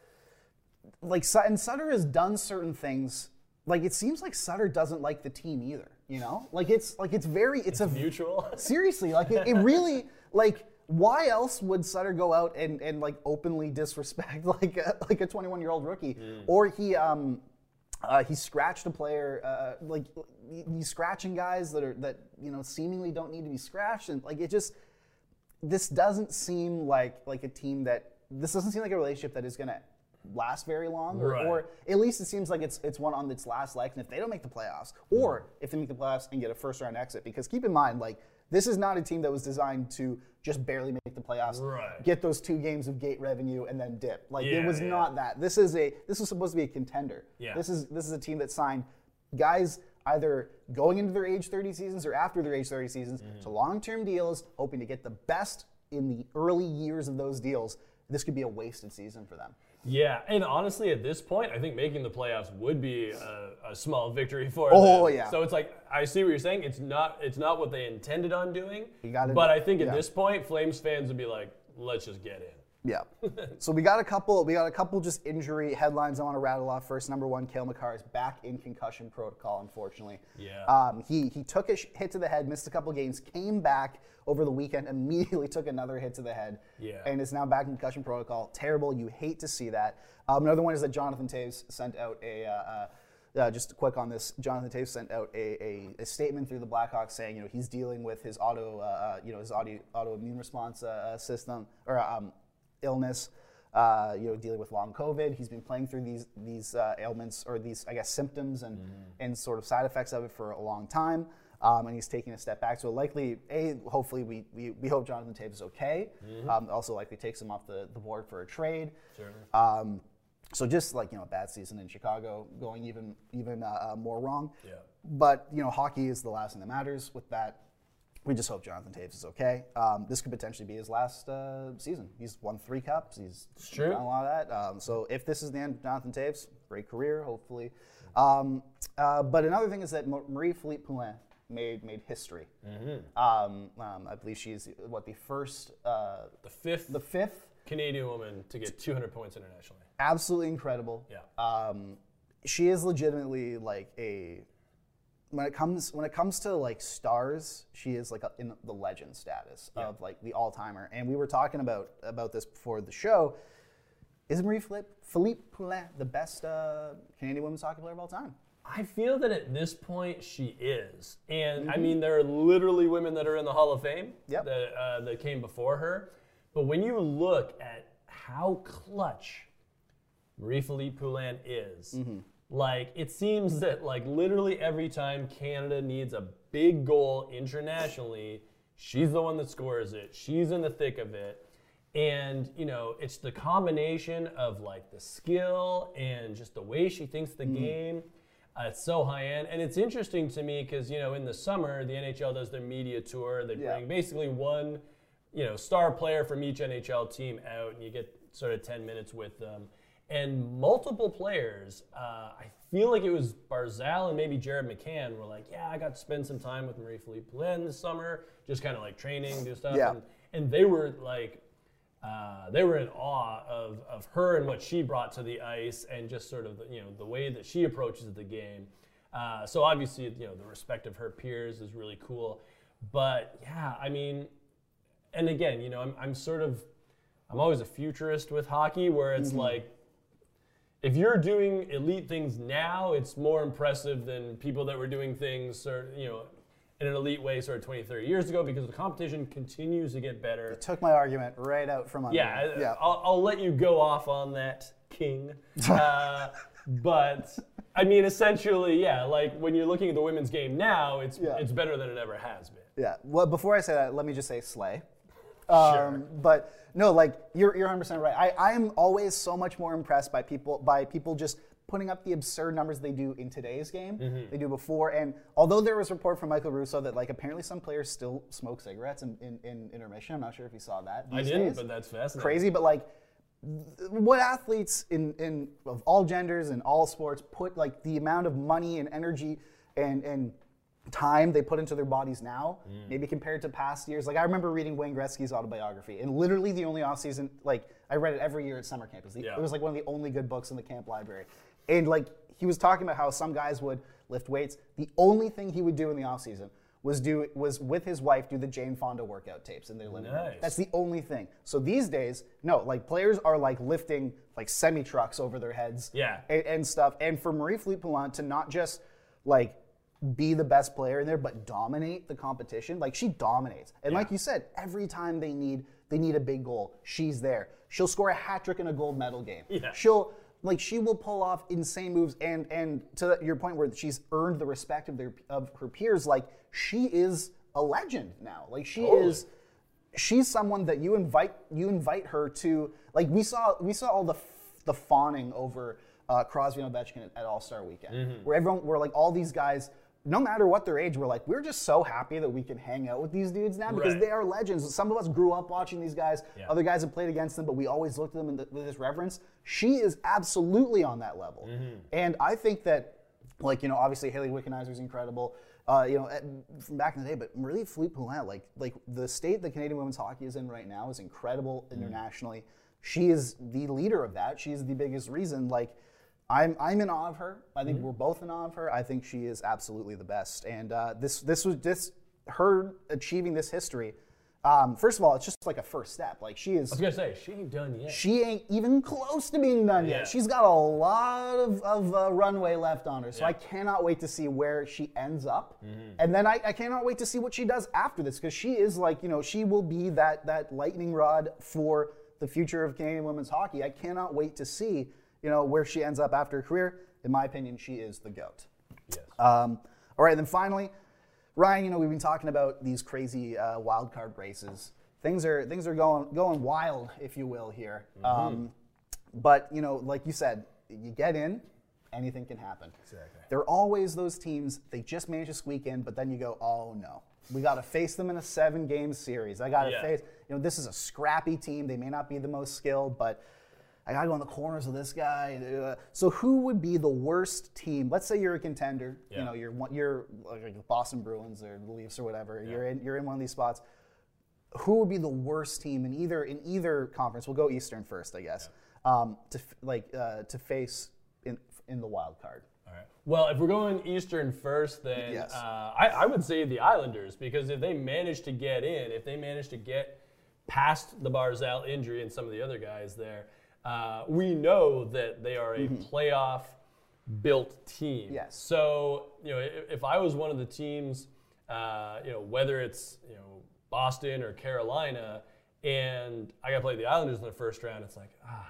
[SPEAKER 3] like and Sutter has done certain things. Like, it seems like Sutter doesn't like the team either. You know, like it's like it's very it's,
[SPEAKER 2] it's
[SPEAKER 3] a
[SPEAKER 2] mutual.
[SPEAKER 3] Seriously, like it, it really like. Why else would Sutter go out and, and like openly disrespect like a, like a twenty-one year old rookie, mm. or he um. Uh, he scratched a player, uh, like he's scratching guys that are that you know seemingly don't need to be scratched, and like it just this doesn't seem like like a team that this doesn't seem like a relationship that is going to last very long, or,
[SPEAKER 2] right.
[SPEAKER 3] or at least it seems like it's it's one on its last legs. And if they don't make the playoffs, or mm. if they make the playoffs and get a first round exit, because keep in mind, like this is not a team that was designed to just barely make the playoffs,
[SPEAKER 2] right.
[SPEAKER 3] get those two games of gate revenue, and then dip. Like
[SPEAKER 2] yeah,
[SPEAKER 3] it was
[SPEAKER 2] yeah.
[SPEAKER 3] not that. This is a this was supposed to be a contender.
[SPEAKER 2] Yeah.
[SPEAKER 3] This is this is a team that signed guys either going into their age thirty seasons or after their age thirty seasons mm. to long-term deals, hoping to get the best in the early years of those deals. This could be a wasted season for them.
[SPEAKER 2] Yeah, and honestly, at this point, I think making the playoffs would be a, a small victory for
[SPEAKER 3] oh,
[SPEAKER 2] them.
[SPEAKER 3] yeah.
[SPEAKER 2] So it's like, I see what you're saying. It's not it's not what they intended on doing.
[SPEAKER 3] You gotta,
[SPEAKER 2] but I think at
[SPEAKER 3] yeah.
[SPEAKER 2] this point, Flames fans would be like, let's just get in.
[SPEAKER 3] Yeah. So we got a couple. We got a couple just injury headlines I want to rattle off. First, number one, Cale Makar is back in concussion protocol. Unfortunately,
[SPEAKER 2] yeah.
[SPEAKER 3] Um, he he took a hit to the head, missed a couple games, came back over the weekend, immediately took another hit to the head,
[SPEAKER 2] yeah.
[SPEAKER 3] and is now back in concussion protocol. Terrible. You hate to see that. Um, another one is that Jonathan Toews sent out a. Uh, uh, Uh, just quick on this, Jonathan Toews sent out a, a, a statement through the Blackhawks saying, you know, he's dealing with his auto, uh, you know, his auto, autoimmune response uh, system or um, illness, uh, you know, dealing with long COVID. He's been playing through these these uh, ailments or these, I guess, symptoms and mm-hmm. and sort of side effects of it for a long time, um, and he's taking a step back. So likely, a hopefully we we, we hope Jonathan Toews is okay. Mm-hmm. Um, also likely takes him off the, the board for a trade.
[SPEAKER 2] Sure.
[SPEAKER 3] Um, So just like, you know, a bad season in Chicago, going even even uh, uh, more wrong.
[SPEAKER 2] Yeah.
[SPEAKER 3] But, you know, hockey is the last thing that matters. With that, we just hope Jonathan Toews is okay. Um, this could potentially be his last uh, season. He's won three cups. He's
[SPEAKER 2] it's true.
[SPEAKER 3] done a lot of that. Um, so if this is the end of Jonathan Toews, great career, hopefully. Um, uh, but another thing is that Marie-Philippe Poulin made made history. Mm-hmm. Um, um, I believe she's, what, the first? Uh,
[SPEAKER 2] the fifth.
[SPEAKER 3] The fifth.
[SPEAKER 2] Canadian woman to get two hundred points internationally.
[SPEAKER 3] Absolutely incredible.
[SPEAKER 2] Yeah.
[SPEAKER 3] Um, she is legitimately like a when it comes when it comes to like stars, she is like a, in the legend status yeah. of like the all-timer. And we were talking about about this before the show. Is Marie-Philippe Philippe Poulin the best uh, Canadian women's hockey player of all time?
[SPEAKER 2] I feel that at this point she is, and
[SPEAKER 3] Mm-hmm.
[SPEAKER 2] I mean there are literally women that are in the Hall of Fame
[SPEAKER 3] Yep.
[SPEAKER 2] that uh, that came before her. But when you look at how clutch Marie-Philippe Poulin is, mm-hmm. like it seems that like literally every time Canada needs a big goal internationally, she's the one that scores it. She's in the thick of it. And, you know, it's the combination of like the skill and just the way she thinks the mm-hmm. game. Uh, it's so high end. And it's interesting to me because, you know, in the summer, the N H L does their media tour. They
[SPEAKER 3] yeah.
[SPEAKER 2] bring basically one you know, star player from each N H L team out, and you get sort of ten minutes with them. And multiple players, uh, I feel like it was Barzal and maybe Jared McCann were like, yeah, I got to spend some time with Marie-Philippe Poulin this summer, just kind of like training, do stuff.
[SPEAKER 3] Yeah.
[SPEAKER 2] And, and they were like, uh, they were in awe of, of her and what she brought to the ice and just sort of, the, you know, the way that she approaches the game. Uh, so obviously, you know, the respect of her peers is really cool. But yeah, I mean, and again, you know, I'm, I'm sort of I'm always a futurist with hockey, where it's mm-hmm. like, if you're doing elite things now, it's more impressive than people that were doing things, you know, in an elite way sort of twenty, thirty years ago, because the competition continues to get better.
[SPEAKER 3] It took my argument right out from under
[SPEAKER 2] yeah,
[SPEAKER 3] me. Yeah,
[SPEAKER 2] I'll, I'll let you go off on that, King. Uh, but, I mean, essentially, yeah, like when you're looking at the women's game now, it's yeah. it's better than it ever has been.
[SPEAKER 3] Yeah, well, before I say that, let me just say slay. Um,
[SPEAKER 2] sure.
[SPEAKER 3] But no, like you're you're one hundred percent right. I I'm always so much more impressed by people by people just putting up the absurd numbers they do in today's game. Mm-hmm. They do before. And although there was a report from Michael Russo that like apparently some players still smoke cigarettes in, in, in intermission. I'm not sure if you saw that.
[SPEAKER 2] I didn't, days. But that's fascinating.
[SPEAKER 3] Crazy, but like th- what athletes in in of all genders and all sports put like the amount of money and energy and and time they put into their bodies now, mm. maybe compared to past years. Like I remember reading Wayne Gretzky's autobiography, and literally the only off season, like I read it every year at summer camp. It was, the, yeah. it was like one of the only good books in the camp library. And like he was talking about how some guys would lift weights. The only thing he would do in the off season was do was with his wife do the Jane Fonda workout tapes in their living room.
[SPEAKER 2] Nice.
[SPEAKER 3] That's the only thing. So these days, no, like players are like lifting like semi trucks over their heads,
[SPEAKER 2] yeah,
[SPEAKER 3] and, and stuff. And for Marie-Philippe Poulin to not just like be the best player in there, but dominate the competition. Like she dominates, and yeah. like you said, every time they need they need a big goal, she's there. She'll score a hat trick in a gold medal game.
[SPEAKER 2] Yeah.
[SPEAKER 3] She'll like she will pull off insane moves, and and to your point where she's earned the respect of their of her peers. Like she is a legend now. Like she
[SPEAKER 2] totally.
[SPEAKER 3] is. She's someone that you invite you invite her to. Like we saw we saw all the the fawning over uh, Crosby and Ovechkin at, at All-Star Weekend, mm-hmm. where everyone where like all these guys, no matter what their age, we're like, we're just so happy that we can hang out with these dudes now because
[SPEAKER 2] right.
[SPEAKER 3] they are legends. Some of us grew up watching these guys.
[SPEAKER 2] Yeah.
[SPEAKER 3] Other guys have played against them, but we always looked at them in the, with this reverence. She is absolutely on that level.
[SPEAKER 2] Mm-hmm.
[SPEAKER 3] And I think that, like, you know, obviously Haley Wickenheiser is incredible, uh, you know, from back in the day, but really Philippe Poulin, like, like the state that Canadian women's hockey is in right now is incredible mm-hmm. internationally. She is the leader of that. She is the biggest reason, like, I'm I'm in awe of her. I think mm-hmm. we're both in awe of her. I think she is absolutely the best. And uh, this this was this her achieving this history. Um, first of all, it's just like a first step. Like she is.
[SPEAKER 2] I was gonna say she ain't done yet.
[SPEAKER 3] She ain't even close to being done
[SPEAKER 2] yeah.
[SPEAKER 3] yet. She's got a lot of, of uh, runway left on her. So
[SPEAKER 2] yeah.
[SPEAKER 3] I cannot wait to see where she ends up.
[SPEAKER 2] Mm-hmm.
[SPEAKER 3] And then I, I cannot wait to see what she does after this, because she is like, you know, she will be that that lightning rod for the future of Canadian women's hockey. I cannot wait to see, you know, where she ends up after her career. In my opinion, she is the GOAT.
[SPEAKER 2] Yes.
[SPEAKER 3] Um, all right, and then finally, Ryan, you know, we've been talking about these crazy uh, wild card races. Things are things are going going wild, if you will, here. Mm-hmm. Um, but you know, like you said, you get in, anything can happen.
[SPEAKER 2] Exactly.
[SPEAKER 3] There are always those teams, they just manage to squeak in, but then you go, oh no. We got to face them in a seven-game series. I got to
[SPEAKER 2] yeah.
[SPEAKER 3] face, you know, this is a scrappy team. They may not be the most skilled, but I got to go in the corners of this guy. Uh, so who would be the worst team? Let's say you're a contender.
[SPEAKER 2] Yeah.
[SPEAKER 3] You know, you're one, you're like the Boston Bruins or the Leafs or whatever. Yeah. You're in you're in one of these spots. Who would be the worst team in either in either conference? We'll go Eastern first, I guess. Yeah. Um, to like uh, to face in in the wild card.
[SPEAKER 2] All right. Well, if we're going Eastern first, then
[SPEAKER 3] yes.
[SPEAKER 2] uh, I, I would say the Islanders, because if they manage to get in, if they manage to get past the Barzal injury and some of the other guys there, uh, we know that they are a mm-hmm. playoff-built team.
[SPEAKER 3] Yes.
[SPEAKER 2] So, you know, if, if I was one of the teams, uh, you know, whether it's, you know, Boston or Carolina, and I got to play the Islanders in the first round, it's like, ah,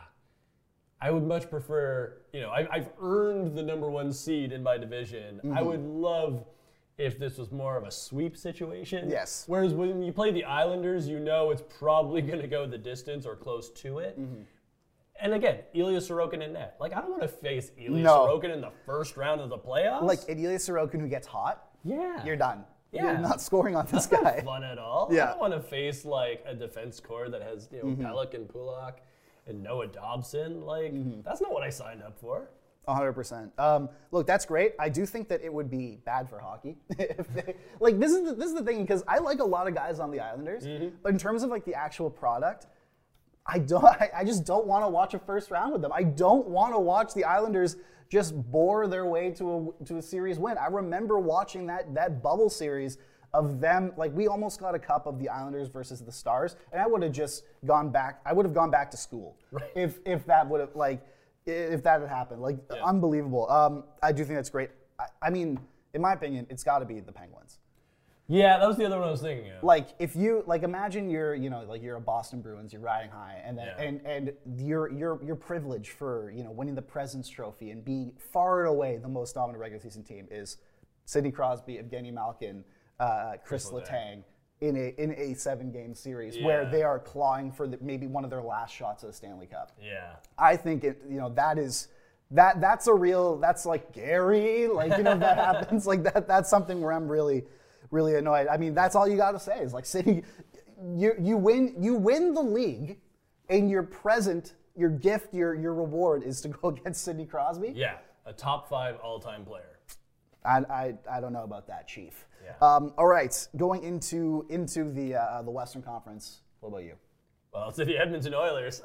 [SPEAKER 2] I would much prefer, you know, I, I've earned the number one seed in my division. Mm-hmm. I would love if this was more of a sweep situation.
[SPEAKER 3] Yes.
[SPEAKER 2] Whereas when you play the Islanders, you know it's probably going to go the distance or close to it. Mm-hmm. And again, Ilya Sorokin in net. Like, I don't want to face Ilya
[SPEAKER 3] no.
[SPEAKER 2] Sorokin in the first round of the playoffs.
[SPEAKER 3] Like, Ilya Sorokin who gets hot,
[SPEAKER 2] yeah,
[SPEAKER 3] you're done.
[SPEAKER 2] Yeah.
[SPEAKER 3] You're not scoring on this
[SPEAKER 2] That's
[SPEAKER 3] guy.
[SPEAKER 2] Not fun at all.
[SPEAKER 3] Yeah.
[SPEAKER 2] I don't want to face, like, a defense core that has, you know,
[SPEAKER 3] mm-hmm.
[SPEAKER 2] Pelech and Pulak and Noah Dobson. Like, mm-hmm. that's not what I signed up for.
[SPEAKER 3] one hundred percent. Um, look, that's great. I do think that it would be bad for hockey. if they, like, this is the, this is the thing, because I like a lot of guys on the Islanders, mm-hmm. but in terms of, like, the actual product, I don't. I, I just don't want to watch a first round with them. I don't want to watch the Islanders just bore their way to a to a series win. I remember watching that that bubble series of them. Like we almost got a cup of the Islanders versus the Stars, and I would have just gone back. I would have gone back to school
[SPEAKER 2] right.
[SPEAKER 3] if if that would have like if that had happened. Like yeah. unbelievable. Um, I do think that's great. I, I mean, in my opinion, it's got to be the Penguins.
[SPEAKER 2] Yeah, that was the other one I was thinking of.
[SPEAKER 3] Like if you like imagine you're you know like you're a Boston Bruins, you're riding high, and then
[SPEAKER 2] yeah.
[SPEAKER 3] and and your your your privilege for you know winning the President's Trophy and being far and away the most dominant regular season team is Sidney Crosby, Evgeny Malkin, uh, Chris Letang in a in a seven game series
[SPEAKER 2] yeah.
[SPEAKER 3] where they are clawing for the, maybe one of their last shots of the Stanley Cup.
[SPEAKER 2] Yeah,
[SPEAKER 3] I think it you know that is. That that's a real that's like Gary like you know if that happens like that that's something where I'm really really annoyed. I mean that's all you got to say is like City, you you win you win the league, and your present your gift your your reward is to go against Sidney Crosby.
[SPEAKER 2] Yeah, a top five all time player.
[SPEAKER 3] I, I I don't know about that, Chief.
[SPEAKER 2] Yeah.
[SPEAKER 3] Um, all right, going into into the uh, the Western Conference. What about you?
[SPEAKER 2] Well, it's the Edmonton Oilers,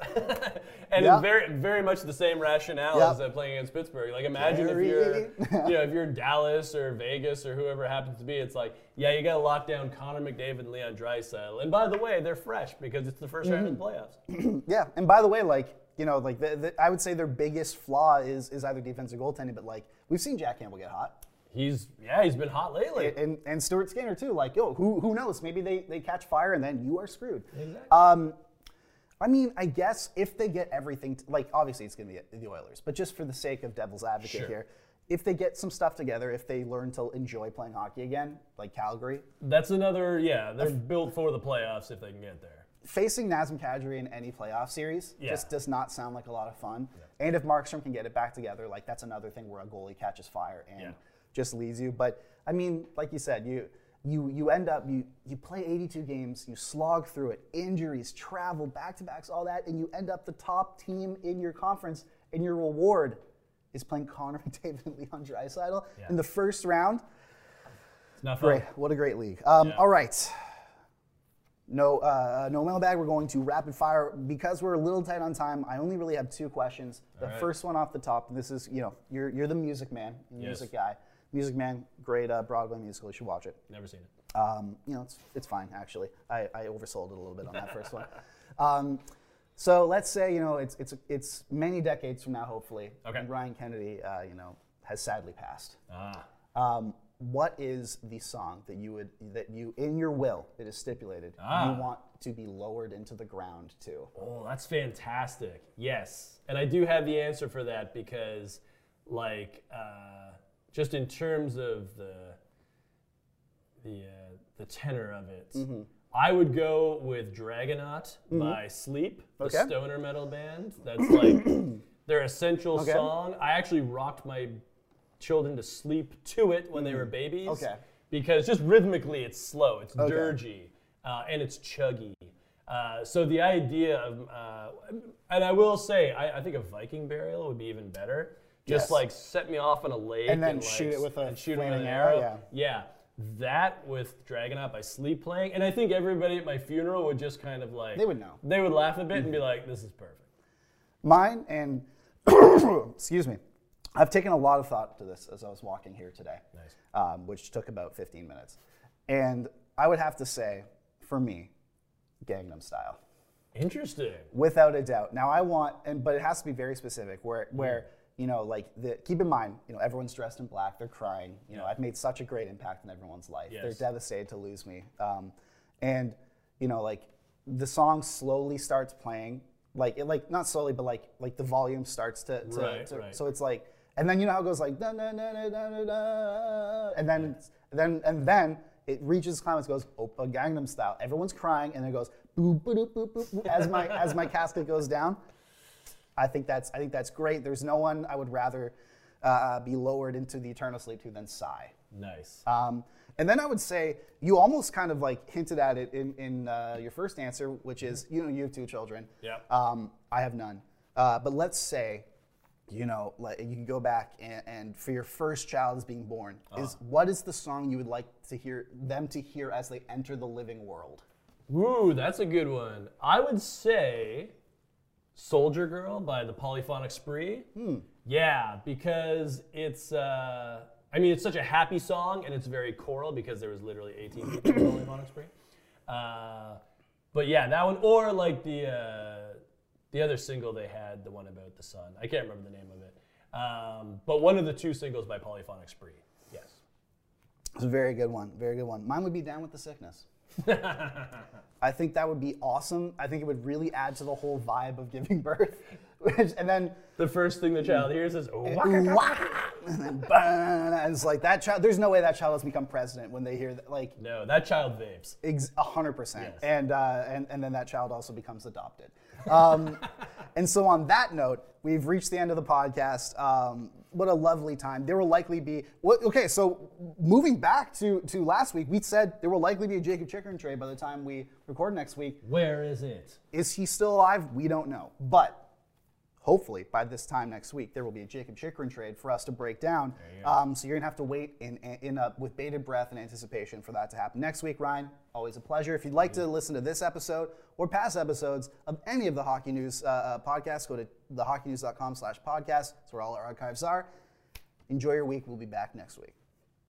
[SPEAKER 2] and
[SPEAKER 3] yeah.
[SPEAKER 2] it's very, very much the same rationale
[SPEAKER 3] yeah.
[SPEAKER 2] as uh, playing against Pittsburgh. Like, imagine
[SPEAKER 3] Gary.
[SPEAKER 2] if you're, you know, if you're Dallas or Vegas or whoever it happens to be. It's like, yeah, you got to lock down Connor McDavid and Leon Draisaitl. And by the way, they're fresh because it's the first round
[SPEAKER 3] mm-hmm.
[SPEAKER 2] of the playoffs.
[SPEAKER 3] yeah, and by the way, like you know, like the, the, I would say their biggest flaw is is either defense or goaltending. But like we've seen Jack Campbell get hot.
[SPEAKER 2] He's yeah, he's been hot lately.
[SPEAKER 3] And and, and Stuart Skinner too. Like yo, who who knows? Maybe they they catch fire and then you are screwed.
[SPEAKER 2] Exactly.
[SPEAKER 3] Um, I mean, I guess if they get everything, t- like obviously it's going to be the Oilers, but just for the sake of devil's advocate
[SPEAKER 2] sure.
[SPEAKER 3] here, if they get some stuff together, if they learn to enjoy playing hockey again, like Calgary.
[SPEAKER 2] That's another, yeah, they're built for the playoffs if they can get there.
[SPEAKER 3] Facing Nazem Kadri in any playoff series
[SPEAKER 2] yeah.
[SPEAKER 3] just does not sound like a lot of fun.
[SPEAKER 2] Yeah.
[SPEAKER 3] And if Markstrom can get it back together, like that's another thing where a goalie catches fire and
[SPEAKER 2] yeah.
[SPEAKER 3] just leads you. But I mean, like you said, you you you end up you you play eighty-two games, you slog through it, injuries, travel, back-to-backs, all that, and you end up the top team in your conference, and your reward is playing Connor McDavid and Leon Draisaitl
[SPEAKER 2] yeah.
[SPEAKER 3] in the first round.
[SPEAKER 2] It's not fun.
[SPEAKER 3] Great, what a great league. Um,
[SPEAKER 2] yeah.
[SPEAKER 3] All right. No, uh, no mailbag. We're going to rapid fire because we're a little tight on time. I only really have two questions. The
[SPEAKER 2] All right.
[SPEAKER 3] first one off the top. This is, you know, you're you're the music man,
[SPEAKER 2] Yes.
[SPEAKER 3] music guy, music man. Great uh, Broadway musical. You should watch it.
[SPEAKER 2] Never seen it.
[SPEAKER 3] Um, you know, it's it's fine actually. I, I oversold it a little bit on that first one. Um, so let's say you know it's it's it's many decades from now, hopefully.
[SPEAKER 2] Okay.
[SPEAKER 3] And Ryan Kennedy, uh, you know, has sadly passed.
[SPEAKER 2] Ah.
[SPEAKER 3] Um, what is the song that you would that you in your will it is stipulated
[SPEAKER 2] Ah.
[SPEAKER 3] you want to be lowered into the ground to?
[SPEAKER 2] Oh, that's fantastic. Yes. And I do have the answer for that because, like, uh, just in terms of the the uh, the tenor of it,
[SPEAKER 3] Mm-hmm.
[SPEAKER 2] I would go with Dragonaut by Sleep, the
[SPEAKER 3] Okay.
[SPEAKER 2] stoner metal band. That's like their essential
[SPEAKER 3] Okay.
[SPEAKER 2] song. I actually rocked my children to sleep to it when they were babies.
[SPEAKER 3] Okay.
[SPEAKER 2] Because just rhythmically, it's slow, it's
[SPEAKER 3] Okay.
[SPEAKER 2] dirgy, uh, and it's chuggy. Uh, so the idea of, uh, and I will say, I, I think a Viking burial would be even better. Just
[SPEAKER 3] Yes.
[SPEAKER 2] like set me off in a lake
[SPEAKER 3] And then
[SPEAKER 2] like,
[SPEAKER 3] shoot it with a
[SPEAKER 2] and shoot it with
[SPEAKER 3] flaming
[SPEAKER 2] an
[SPEAKER 3] arrow,
[SPEAKER 2] arrow. Yeah, that with Dragonaut by Sleep playing, and I think everybody at my funeral would just kind of like
[SPEAKER 3] They would know.
[SPEAKER 2] They would laugh a bit and be like, "This is perfect."
[SPEAKER 3] Mine and excuse me, I've taken a lot of thought to this as I was walking here today,
[SPEAKER 2] Nice.
[SPEAKER 3] um, which took about fifteen minutes, and I would have to say, for me, Gangnam Style.
[SPEAKER 2] Interesting.
[SPEAKER 3] Without a doubt. Now I want, and but it has to be very specific. Where where you know, like the keep in mind, you know, everyone's dressed in black. They're crying. You know,
[SPEAKER 2] Yeah.
[SPEAKER 3] I've made such a great impact in everyone's life.
[SPEAKER 2] Yes.
[SPEAKER 3] They're devastated to lose me. Um, and you know, like the song slowly starts playing, like it, like not slowly, but like like the volume starts to, to,
[SPEAKER 2] Right,
[SPEAKER 3] to
[SPEAKER 2] right.
[SPEAKER 3] so it's like, and then you know how it goes like da da da da da da, da and then it's- then and then. It reaches climax, goes Oppa Gangnam Style. Everyone's crying, and then it goes boop boop boop boop boop as my as my casket goes down. I think that's I think that's great. There's no one I would rather uh, be lowered into the eternal sleep to than Psy.
[SPEAKER 2] Nice.
[SPEAKER 3] Um, and then I would say you almost kind of like hinted at it in in uh, your first answer, which is you know you have two children.
[SPEAKER 2] Yeah.
[SPEAKER 3] Um, I have none. Uh, but let's say, you know, like you can go back and, and for your first child is being born, is what is the song you would like to hear them to hear as they enter the living world?
[SPEAKER 2] Ooh, that's a good one. I would say Soldier Girl by the Polyphonic Spree.
[SPEAKER 3] Hmm.
[SPEAKER 2] Yeah, because it's uh, I mean, it's such a happy song, and it's very choral because there was literally eighteen people in the Polyphonic Spree. Uh, but yeah, that one, or like the uh, the other single they had, the one about the sun. I can't remember the name of it. Um, but one of the two singles by Polyphonic Spree. Yes.
[SPEAKER 3] It's a very good one. Very good one. Mine would be Down with the Sickness. I think that would be awesome. I think it would really add to the whole vibe of giving birth. And then
[SPEAKER 2] the first thing the child hears is oh,
[SPEAKER 3] and then and it's like that child. There's no way that child has become president when they hear that. Like
[SPEAKER 2] no, that child vapes.
[SPEAKER 3] A hundred percent. And uh, and and then that child also becomes adopted. Um, and so on that note, we've reached the end of the podcast. Um, what a lovely time. There will likely be, well, okay, so moving back to, to last week, we said there will likely be a Jacob Chychrun trade by the time we record next week.
[SPEAKER 2] Where is it?
[SPEAKER 3] Is he still alive? We don't know. But hopefully by this time next week, there will be a Jacob Chychrun trade for us to break down. You um, so you're going to have to wait in, in a, with bated breath and anticipation for that to happen next week. Ryan, always a pleasure. If you'd like to listen to this episode or past episodes of any of the Hockey News uh, podcasts, go to the hockey news dot com slash podcast. That's where all our archives are. Enjoy your week. We'll be back next week.